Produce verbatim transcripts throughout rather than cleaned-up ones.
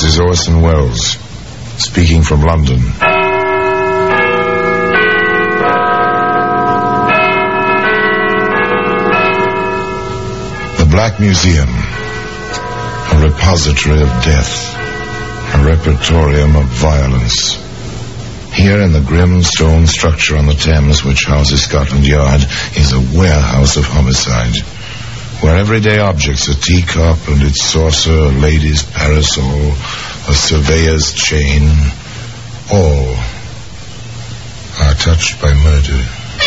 is Orson Welles, speaking from London. The Black Museum, a repository of death, a repertorium of violence. Here in the grim stone structure on the Thames which houses Scotland Yard is a warehouse of homicide, where everyday objects, a teacup and its saucer, a lady's parasol, a surveyor's chain, all are touched by murder.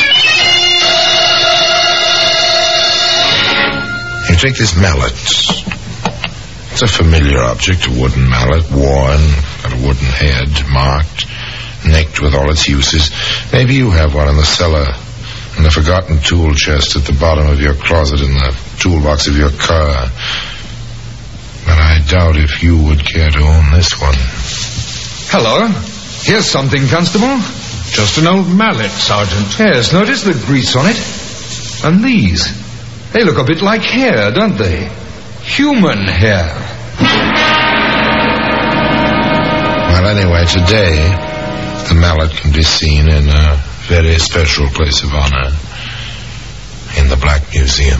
You take this mallet. It's a familiar object, a wooden mallet, worn, got a wooden head, marked, nicked with all its uses. Maybe you have one in the cellar, in the forgotten tool chest at the bottom of your closet, in the toolbox of your car. But I doubt if you would care to own this one. Hello. Here's something, Constable. Just an old mallet, Sergeant. Yes, notice the grease on it. And these. They look a bit like hair, don't they? Human hair. Well, anyway, today, the mallet can be seen in a very special place of honor in the Black Museum.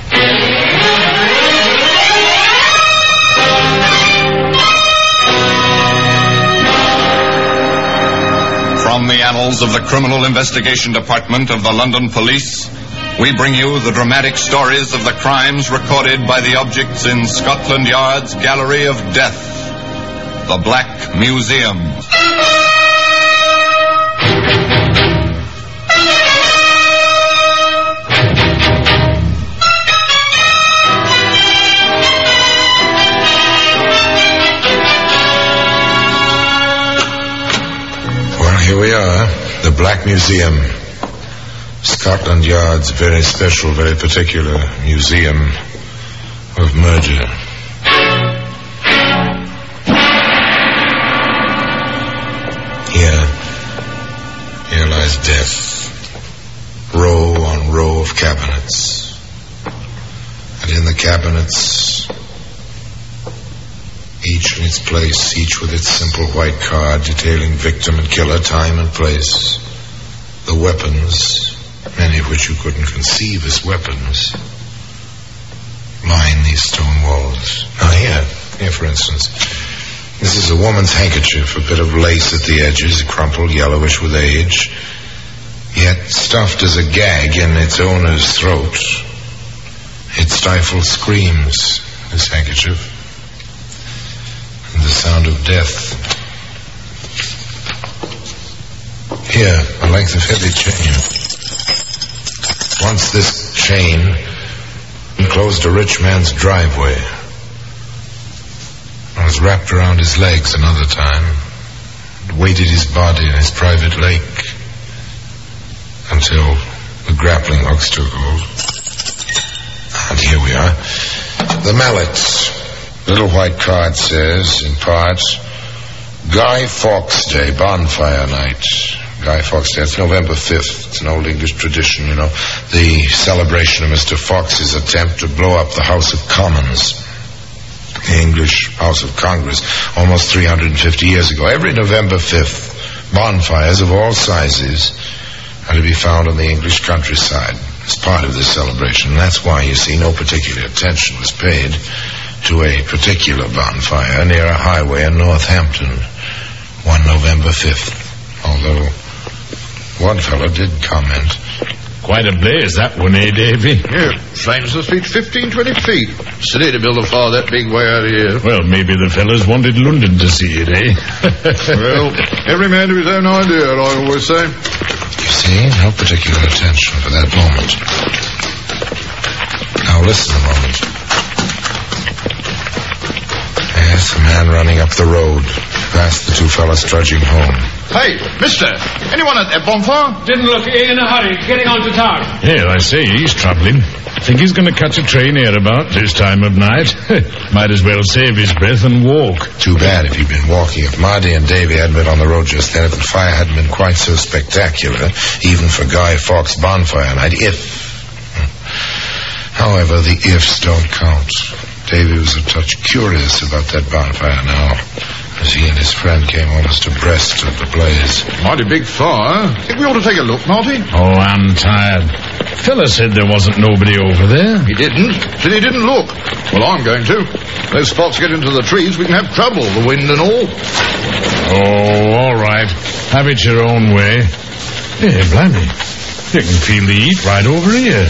From the annals of the Criminal Investigation Department of the London Police, we bring you the dramatic stories of the crimes recorded by the objects in Scotland Yard's Gallery of Death, the Black Museum. Well, here we are, the Black Museum. Scotland Yard's very special, very particular museum of murder. Here, here lies death. Row on row of cabinets. And in the cabinets, each in its place, each with its simple white card detailing victim and killer, time and place. The weapons, many of which you couldn't conceive as weapons, line these stone walls. Now here, here for instance, this is a woman's handkerchief, a bit of lace at the edges, crumpled, yellowish with age, yet stuffed as a gag in its owner's throat. It stifles screams, this handkerchief, and the sound of death. Here, a length of heavy chain. Once this chain enclosed a rich man's driveway. It was wrapped around his legs another time. It weighted his body in his private lake until the grappling hooks took hold. And here we are. The mallet. Little white card says, in part, Guy Fawkes Day, bonfire night. Guy Fawkes Day, it's November fifth. It's an old English tradition, you know. The celebration of Mister Fawkes's attempt to blow up the House of Commons. The English House of Congress, almost three hundred fifty years ago. Every November fifth, bonfires of all sizes are to be found on the English countryside as part of this celebration. And that's why, you see, no particular attention was paid to a particular bonfire near a highway in Northampton one November fifth. Although one fellow did comment. Quite a blaze, that one, eh, Davy? Yeah, flames must reach fifteen, twenty feet. Silly to build a fire that big way out of here. Well, maybe the fellas wanted London to see it, eh? Well, every man to his own idea, I always say. You see, no particular attention for that moment. Now listen a moment. Yes, a man running up the road, past the two fellas trudging home. Hey, mister, anyone at that bonfire? Didn't look in a hurry, getting on to town. Yeah, I say, he's travelling. Think he's going to catch a train here about this time of night. Might as well save his breath and walk. Too bad if he'd been walking. If Marty and Davy hadn't been on the road just then, if the fire hadn't been quite so spectacular, even for Guy Fawkes' bonfire night, if... However, the ifs don't count. Davy was a touch curious about that bonfire now. His friend came almost abreast of the blaze. Mighty big fire. Think we ought to take a look, Marty? Oh, I'm tired. Fella said there wasn't nobody over there. He didn't. Said he didn't look. Well, I'm going to. Those spots get into the trees, we can have trouble, the wind and all. Oh, all right. Have it your own way. Hey, blimey. You can feel the heat right over here.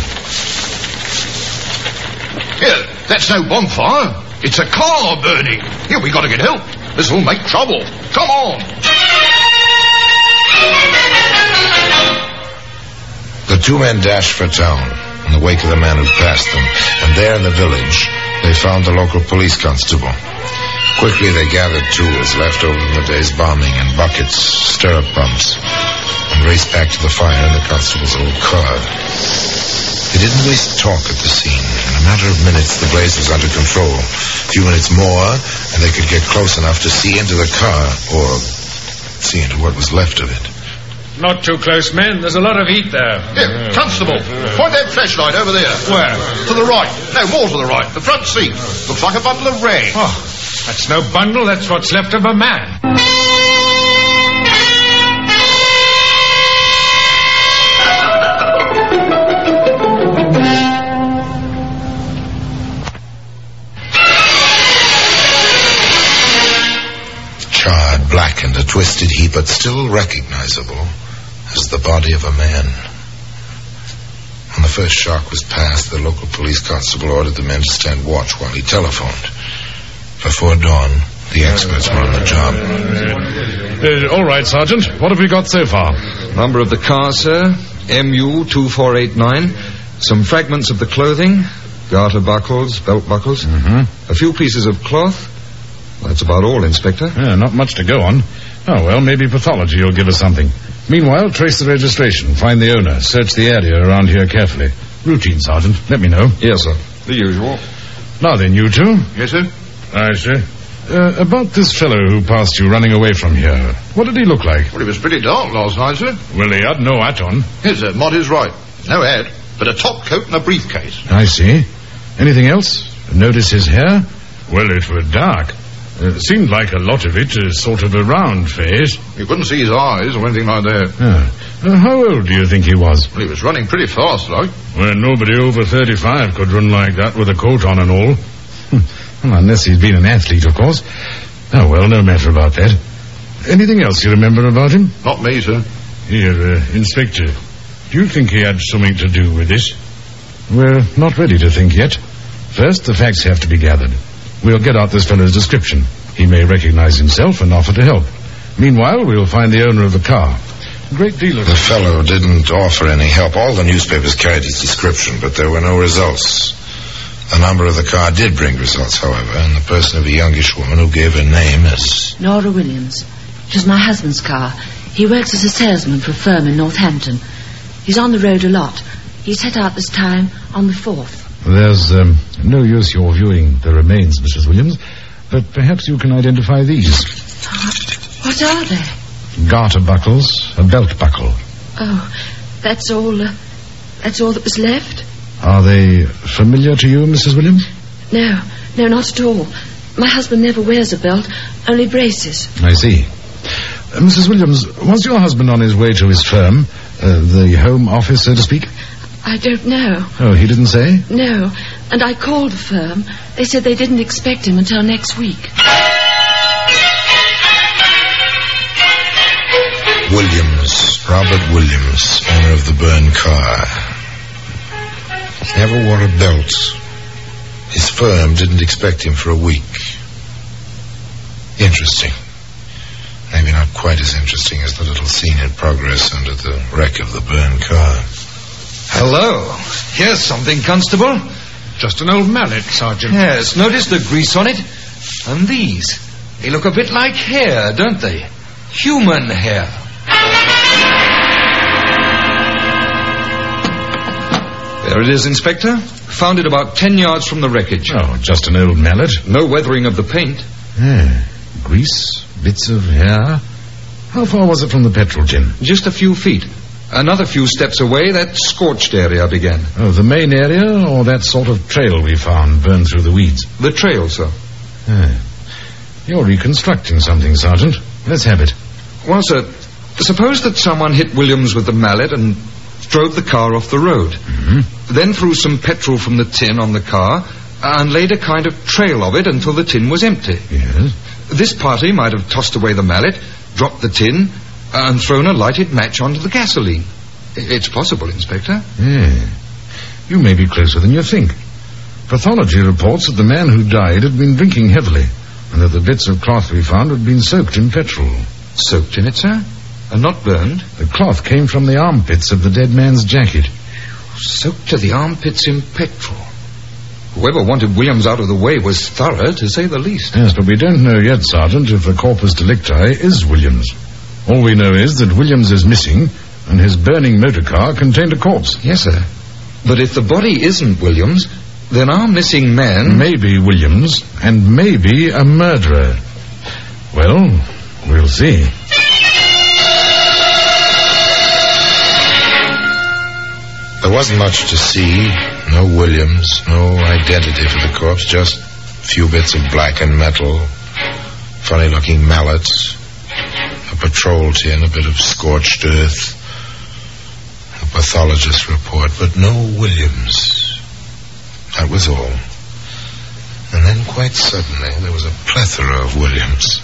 Here, that's no bonfire. It's a car burning. Here, we got to get help. This will make trouble. Come on. The two men dashed for town in the wake of the man who passed them, and there in the village they found the local police constable. Quickly they gathered tools left over from the day's bombing and buckets, stirrup pumps, and raced back to the fire in the constable's old car. They didn't waste talk at the scene. In a matter of minutes, the blaze was under control. A few minutes more, and they could get close enough to see into the car, or see into what was left of it. Not too close, men. There's a lot of heat there. Here, Constable, point that flashlight over there. Where? To the right. No, more to the right. The front seat. Looks like a bundle of rags. Oh, that's no bundle. That's what's left of a man. Charred, blackened, a twisted heap, but still recognizable as the body of a man. When the first shock was past, the local police constable ordered the men to stand watch while he telephoned. Before dawn, the experts were on the job. Uh, all right, Sergeant. What have we got so far? Number of the car, sir, M U two four eight nine. Some fragments of the clothing, garter buckles, belt buckles. Mm-hmm. A few pieces of cloth. That's about all, Inspector. Yeah, not much to go on. Oh, well, maybe pathology will give us something. Meanwhile, trace the registration, find the owner, search the area around here carefully. Routine, Sergeant. Let me know. Yes, sir. The usual. Now then, you two. Yes, sir? I see. Uh, about this fellow who passed you running away from here, what did he look like? Well, it was pretty dark last night, sir. Well, he had no hat on. Yes, sir. Marty's right. No hat, but a top coat and a briefcase. I see. Anything else? Notice his hair? Well, it was dark. It seemed like a lot of it is sort of a round face. You couldn't see his eyes or anything like that. Yeah. Uh, how old do you think he was? Well, he was running pretty fast, like. Well, nobody over thirty-five could run like that with a coat on and all. Well, unless he's been an athlete, of course. Oh, well, no matter about that. Anything else you remember about him? Not me, sir. Here, uh, Inspector, do you think he had something to do with this? We're not ready to think yet. First, the facts have to be gathered. We'll get out this fellow's description. He may recognize himself and offer to help. Meanwhile, we'll find the owner of the car. A great deal of... The fellow didn't offer any help. All the newspapers carried his description, but there were no results. The number of the car did bring results, however, and the person of a youngish woman who gave her name as... Nora Williams. It was my husband's car. He works as a salesman for a firm in Northampton. He's on the road a lot. He set out this time on the fourth. There's um, no use your viewing the remains, Missus Williams, but perhaps you can identify these. Uh, what are they? Garter buckles, a belt buckle. Oh, that's all, uh, that's all that was left? Are they familiar to you, Missus Williams? No, no, not at all. My husband never wears a belt, only braces. I see. Uh, Missus Williams, was your husband on his way to his firm, uh, the home office, so to speak? I don't know. Oh, he didn't say? No, and I called the firm. They said they didn't expect him until next week. Williams, Robert Williams, owner of the burned car. He never wore a belt. His firm didn't expect him for a week. Interesting. Maybe not quite as interesting as the little scene in progress under the wreck of the burned car. Hello. Here's something, Constable. Just an old mallet, Sergeant. Yes, notice the grease on it? And these. They look a bit like hair, don't they? Human hair. There it is, Inspector. Found it about ten yards from the wreckage. Oh, just an old mallet. No weathering of the paint. Yeah. Grease, bits of hair. How far was it from the petrol tin? Just a few feet. Another few steps away, that scorched area began. Oh, the main area, or that sort of trail we found burned through the weeds? The trail, sir. Yeah. You're reconstructing something, Sergeant. Let's have it. Well, sir, suppose that someone hit Williams with the mallet and drove the car off the road. Mm-hmm. Then threw some petrol from the tin on the car and laid a kind of trail of it until the tin was empty. Yes. This party might have tossed away the mallet, dropped the tin, and thrown a lighted match onto the gasoline. It's possible, Inspector. Yeah. You may be closer than you think. Pathology reports that the man who died had been drinking heavily, and that the bits of cloth we found had been soaked in petrol. Soaked in it, sir? And not burned? The cloth came from the armpits of the dead man's jacket. Soaked to the armpits in petrol. Whoever wanted Williams out of the way was thorough, to say the least. Yes, but we don't know yet, Sergeant, if the corpus delicti is Williams. All we know is that Williams is missing, and his burning motor car contained a corpse. Yes, sir. But if the body isn't Williams, then our missing man... Maybe Williams, and maybe a murderer. Well, we'll see. There wasn't much to see. No Williams, no identity for the corpse, just a few bits of blackened metal, funny-looking mallets, a patrol tin, a bit of scorched earth, a pathologist's report, but no Williams. That was all. And then, quite suddenly, there was a plethora of Williams.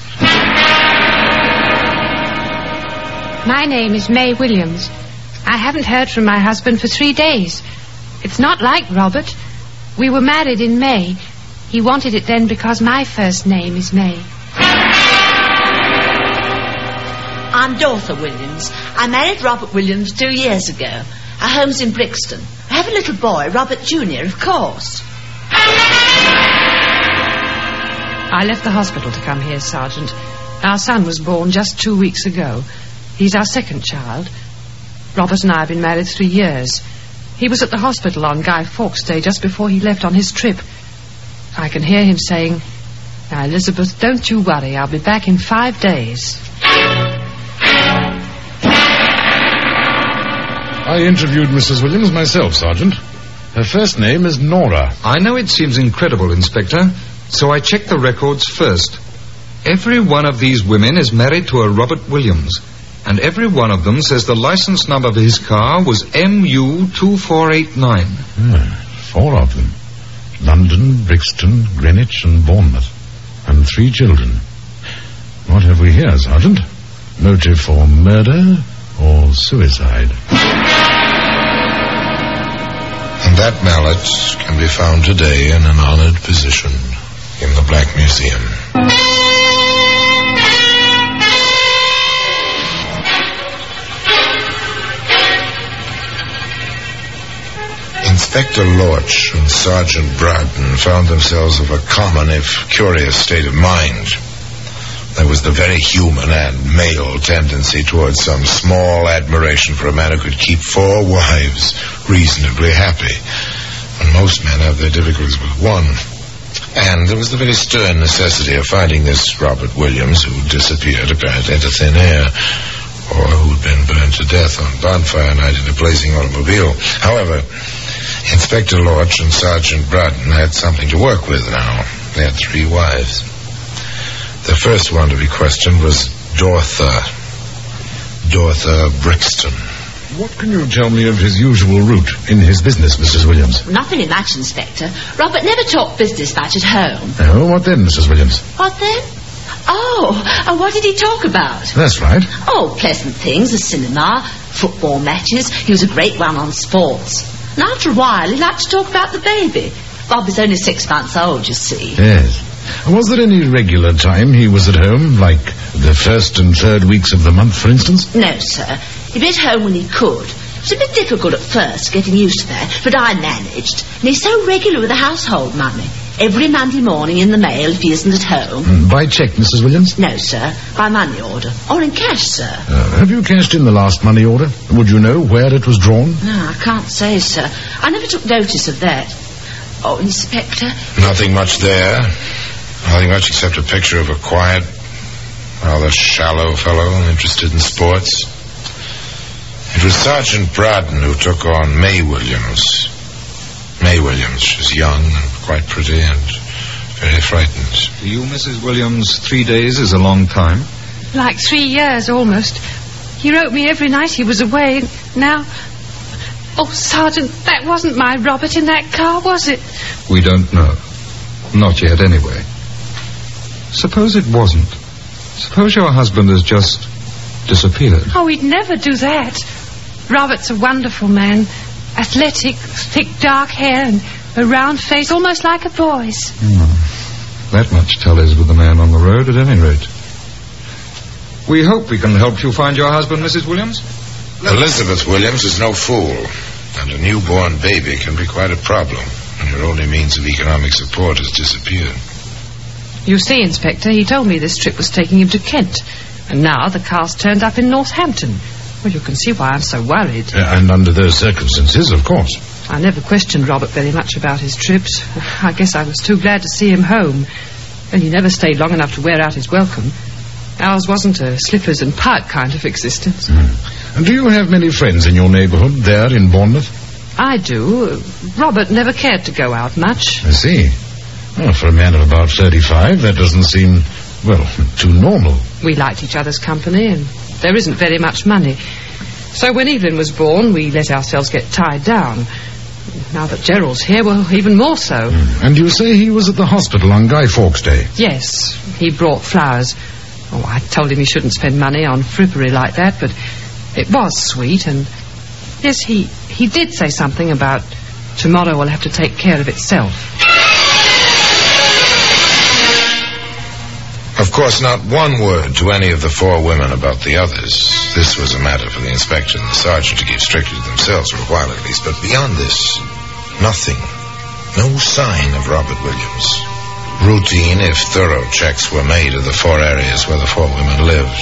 My name is May Williams. I haven't heard from my husband for three days. It's not like Robert. We were married in May. He wanted it then because my first name is May. I'm Dorothy Williams. I married Robert Williams two years ago. Our home's in Brixton. I have a little boy, Robert Junior, of course. I left the hospital to come here, Sergeant. Our son was born just two weeks ago. He's our second child. Robert and I have been married three years. He was at the hospital on Guy Fawkes Day just before he left on his trip. I can hear him saying, "Now, Elizabeth, don't you worry. I'll be back in five days." I interviewed Missus Williams myself, Sergeant. Her first name is Nora. I know it seems incredible, Inspector, so I checked the records first. Every one of these women is married to a Robert Williams, and every one of them says the license number of his car was M U two four eight nine. Ah, four of them. London, Brixton, Greenwich, and Bournemouth. And three children. What have we here, Sergeant? Motive for murder or suicide? And that mallet can be found today in an honored position in the Black Museum. Inspector Lorch and Sergeant Bradden found themselves of a common, if curious, state of mind. There was the very human and male tendency towards some small admiration for a man who could keep four wives reasonably happy. And most men have their difficulties with one. And there was the very stern necessity of finding this Robert Williams, who disappeared apparently into thin air, or who'd been burned to death on bonfire night in a blazing automobile. However, Inspector Lorch and Sergeant Bradden had something to work with now. They had three wives. The first one to be questioned was Dorothy. Dorothy Brixton. What can you tell me of his usual route in his business, Missus Williams? Nothing in much, Inspector. Robert never talked business much at home. Oh, what then, Missus Williams? What then? Oh, oh, what did he talk about? That's right. Oh, pleasant things, the cinema, football matches. He was a great one on sports. And after a while, he liked to talk about the baby. Bob is only six months old, you see. Yes. Was there any regular time he was at home, like the first and third weeks of the month, for instance? No, sir. He'd be at home when he could. It was a bit difficult at first, getting used to that, but I managed. And he's so regular with the household money. Every Monday morning in the mail if he isn't at home. Mm, by cheque, Missus Williams? No, sir. By money order. Or in cash, sir. Uh, have you cashed in the last money order? Would you know where it was drawn? No, I can't say, sir. I never took notice of that. Oh, Inspector? Nothing much there. Nothing much except a picture of a quiet, rather shallow fellow interested in sports. It was Sergeant Bradden who took on May Williams. May Williams. She was young and quite pretty and very frightened. To you, Missus Williams, three days is a long time. Like three years, almost. He wrote me every night he was away. Now... Oh, Sergeant, that wasn't my Robert in that car, was it? We don't know. Not yet, anyway. Suppose it wasn't. Suppose your husband has just disappeared. Oh, he'd never do that. Robert's a wonderful man. Athletic, thick dark hair and a round face, almost like a boy's. Hmm. That much tallies with the man on the road, at any rate. We hope we can help you find your husband, Missus Williams. Elizabeth Williams is no fool, and a newborn baby can be quite a problem when your only means of economic support has disappeared. You see, Inspector, he told me this trip was taking him to Kent, and now the car's turned up in Northampton. Well, you can see why I'm so worried. Uh, and under those circumstances, of course. I never questioned Robert very much about his trips. I guess I was too glad to see him home. And he never stayed long enough to wear out his welcome. Ours wasn't a slippers and pipe kind of existence. Mm. And do you have many friends in your neighbourhood there in Bournemouth? I do. Robert never cared to go out much. I see. Well, for a man of about thirty-five, that doesn't seem, well, too normal. We liked each other's company, and there isn't very much money. So when Evelyn was born, we let ourselves get tied down. Now that Gerald's here, well, even more so. Mm. And you say he was at the hospital on Guy Fawkes Day? Yes, he brought flowers. Oh, I told him he shouldn't spend money on frippery like that, but it was sweet, and yes, he, he did say something about tomorrow will have to take care of itself. Of course, not one word to any of the four women about the others. This was a matter for the inspector and the sergeant to keep strictly to themselves for a while at least. But beyond this, nothing. No sign of Robert Williams. Routine, if thorough, checks were made of the four areas where the four women lived.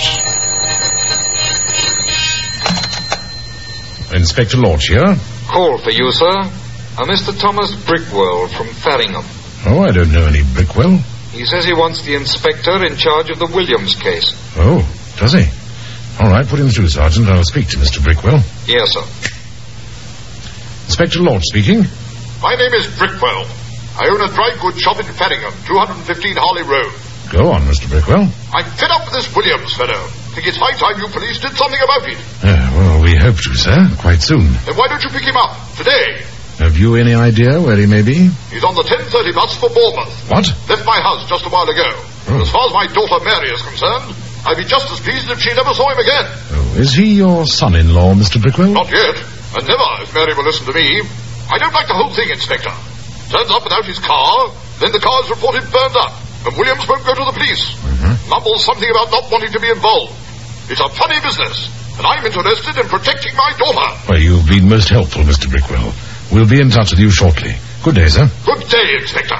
Inspector Lorch here. Call for you, sir. A Mister Thomas Brickwell from Farringham. Oh, I don't know any Brickwell. He says he wants the inspector in charge of the Williams case. Oh, does he? All right, put him through, Sergeant. I'll speak to Mister Brickwell. Yes, sir. Inspector Lorch speaking. My name is Brickwell. I own a dry goods shop in Farringham, two fifteen Harley Road. Go on, Mister Brickwell. I'm fed up with this Williams fellow. Think it's high time you police did something about it. Uh, well, we hope to, sir. Quite soon. Then why don't you pick him up? Today. Have you any idea where he may be? He's on the ten thirty bus for Bournemouth. What? Left my house just a while ago. Oh. As far as my daughter Mary is concerned, I'd be just as pleased if she never saw him again. Oh, is he your son-in-law, Mister Brickwell? Not yet. And never, if Mary will listen to me. I don't like the whole thing, Inspector. Turns up without his car, then the car is reported burned up, and Williams won't go to the police. Mm-hmm. Mumbles something about not wanting to be involved. It's a funny business, and I'm interested in protecting my daughter. Well, you've been most helpful, Mister Brickwell. We'll be in touch with you shortly. Good day, sir. Good day, Inspector.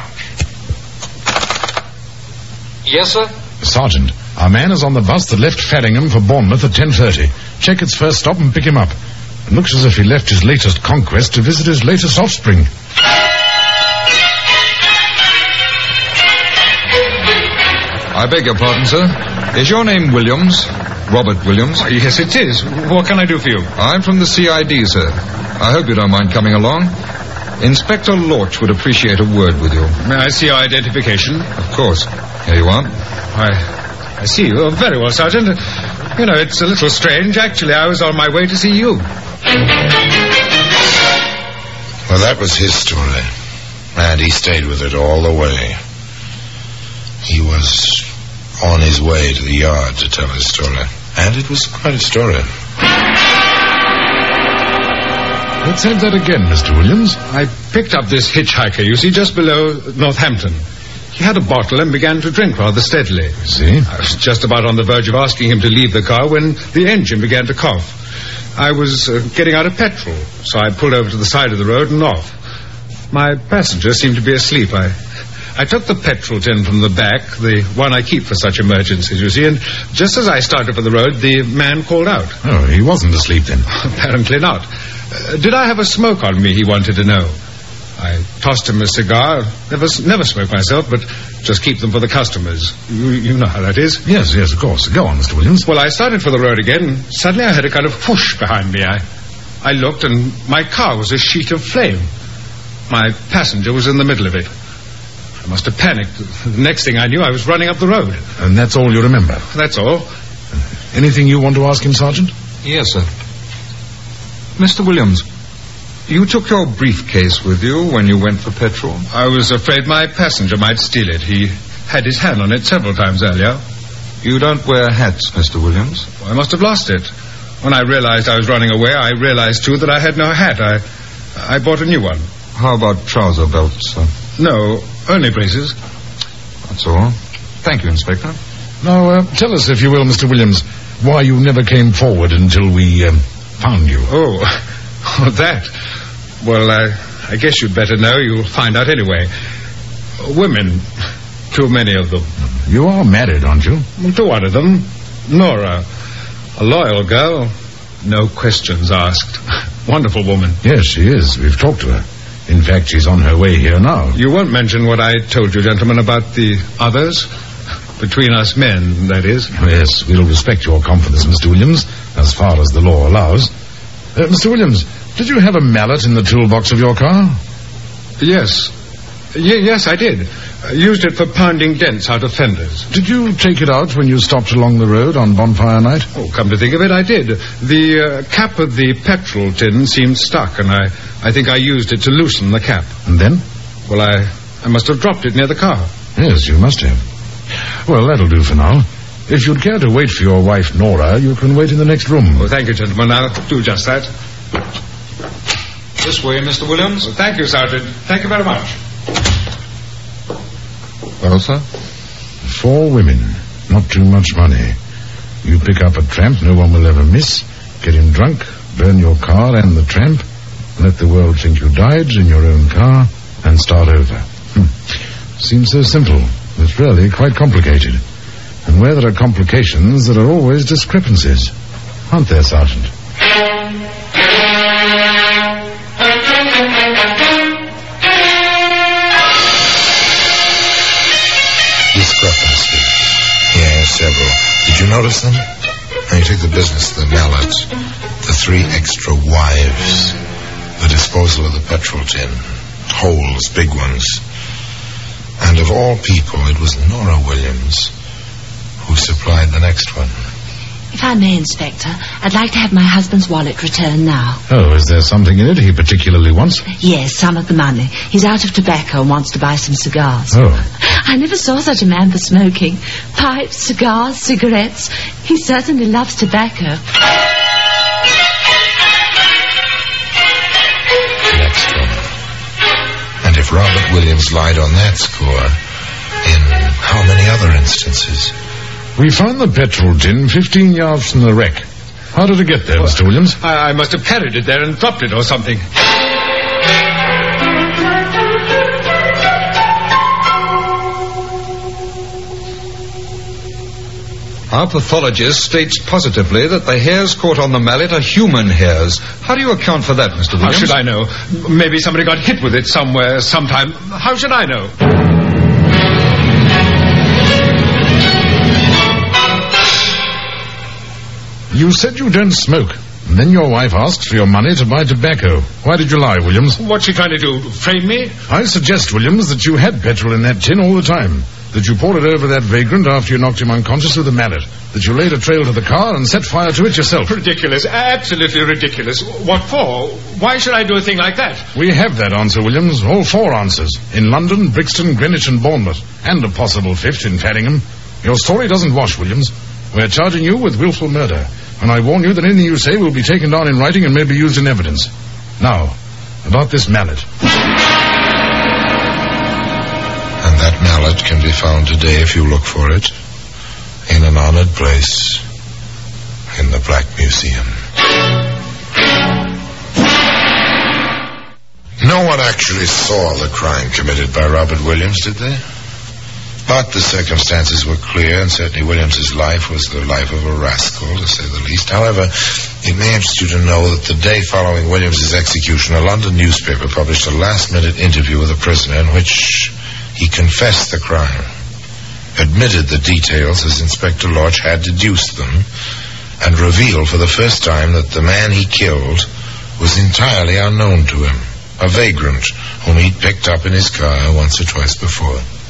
Yes, sir? Sergeant, our man is on the bus that left Farringham for Bournemouth at ten thirty. Check its first stop and pick him up. It looks as if he left his latest conquest to visit his latest offspring. I beg your pardon, sir. Is your name Williams? Robert Williams? Oh, yes, it is. What can I do for you? I'm from the C I D, sir. I hope you don't mind coming along. Inspector Lorch would appreciate a word with you. May I see your identification? Of course. Here you are. I, I see you. Oh, very well, Sergeant. You know, it's a little strange. Actually, I was on my way to see you. Well, that was his story. And he stayed with it all the way. He was on his way to the yard to tell his story. And it was quite a story. Let's have that again, Mister Williams. I picked up this hitchhiker, you see, just below Northampton. He had a bottle and began to drink rather steadily. See? I was just about on the verge of asking him to leave the car when the engine began to cough. I was uh, getting out of petrol, so I pulled over to the side of the road and off. My passenger seemed to be asleep. I... I took the petrol tin from the back, the one I keep for such emergencies, you see, and just as I started for the road, the man called out. Oh, he wasn't asleep then? Apparently not. Uh, did I have a smoke on me, he wanted to know. I tossed him a cigar. Never never smoke myself, but just keep them for the customers. You, you know how that is. Yes, yes, of course. Go on, Mister Williams. Well, I started for the road again, and suddenly I heard a kind of whoosh behind me. I, I looked, and my car was a sheet of flame. My passenger was in the middle of it. I must have panicked. The next thing I knew, I was running up the road. And that's all you remember? That's all. Anything you want to ask him, Sergeant? Yes, sir. Mister Williams, you took your briefcase with you when you went for petrol? I was afraid my passenger might steal it. He had his hand on it several times earlier. You don't wear hats, Mister Williams. I must have lost it. When I realized I was running away, I realized, too, that I had no hat. I I bought a new one. How about trouser belts, sir? No, only braces. That's all. Thank you, Inspector. Now, uh, tell us, if you will, Mister Williams, why you never came forward until we um, found you. Oh, oh, that. Well, uh, I guess you'd better know. You'll find out anyway. Women. Too many of them. You are married, aren't you? To one of them. Nora. A loyal girl. No questions asked. Wonderful woman. Yes, she is. We've talked to her. In fact, she's on her way here now. You won't mention what I told you, gentlemen, about the others? Between us men, that is. Yes, we'll respect your confidence, Mister Williams, as far as the law allows. Uh, Mister Williams, did you have a mallet in the toolbox of your car? Yes. Y- yes, I did. I used it for pounding dents out of fenders. Did you take it out when you stopped along the road on bonfire night? Oh, come to think of it, I did. The uh, cap of the petrol tin seemed stuck, and I, I think I used it to loosen the cap. And then? Well, I, I must have dropped it near the car. Yes, you must have. Well, that'll do for now. If you'd care to wait for your wife, Nora, you can wait in the next room. Oh, thank you, gentlemen. I'll do just that. This way, Mister Williams. Well, thank you, Sergeant. Thank you very much. Well, sir? Four women. Not too much money. You pick up a tramp no one will ever miss, get him drunk, burn your car and the tramp, let the world think you died in your own car, and start over. Hm. Seems so simple, but really quite complicated. And where there are complications, there are always discrepancies. Aren't there, Sergeant? Discrepancy. Yes, several. Did you notice them? Now you take the business of the mallet, the three extra wives, the disposal of the petrol tin, holes, big ones. And of all people, it was Nora Williams who supplied the next one. If I may, Inspector, I'd like to have my husband's wallet returned now. Oh, is there something in it he particularly wants? Yes, some of the money. He's out of tobacco and wants to buy some cigars. Oh. I never saw such a man for smoking. Pipes, cigars, cigarettes. He certainly loves tobacco. Next one. And if Robert Williams lied on that score, in how many other instances? We found the petrol tin fifteen yards from the wreck. How did it get there, Mister Williams? I, I must have carried it there and dropped it or something. Our pathologist states positively that the hairs caught on the mallet are human hairs. How do you account for that, Mister Williams? How should I know? Maybe somebody got hit with it somewhere, sometime. How should I know? You said you don't smoke. And then your wife asked for your money to buy tobacco. Why did you lie, Williams? What's she trying to do? Frame me? I suggest, Williams, that you had petrol in that tin all the time. That you poured it over that vagrant after you knocked him unconscious with a mallet. That you laid a trail to the car and set fire to it yourself. Ridiculous. Absolutely ridiculous. What for? Why should I do a thing like that? We have that answer, Williams. All four answers. In London, Brixton, Greenwich and Bournemouth. And a possible fifth in Faringham. Your story doesn't wash, Williams. We're charging you with willful murder. And I warn you that anything you say will be taken down in writing and may be used in evidence. Now, about this mallet. And that mallet can be found today if you look for it in an honored place in the Black Museum. No one actually saw the crime committed by Robert Williams, did they? But the circumstances were clear, and certainly Williams's life was the life of a rascal, to say the least. However, it may interest you to know that the day following Williams's execution, a London newspaper published a last-minute interview with a prisoner in which he confessed the crime, admitted the details as Inspector Lodge had deduced them, and revealed for the first time that the man he killed was entirely unknown to him, a vagrant whom he'd picked up in his car once or twice before.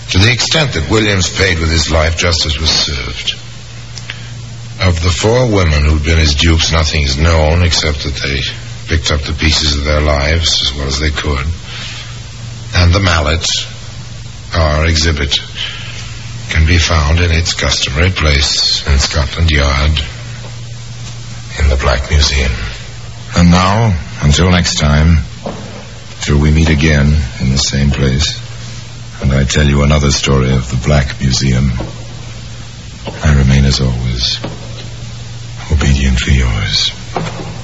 To the extent that Williams paid with his life, justice was served. Of the four women who'd been his dupes, nothing is known except that they picked up the pieces of their lives as well as they could. And the mallet, our exhibit, can be found in its customary place in Scotland Yard in the Black Museum. And now, until next time, till we meet again in the same place, and I tell you another story of the Black Museum, I remain as always obediently yours.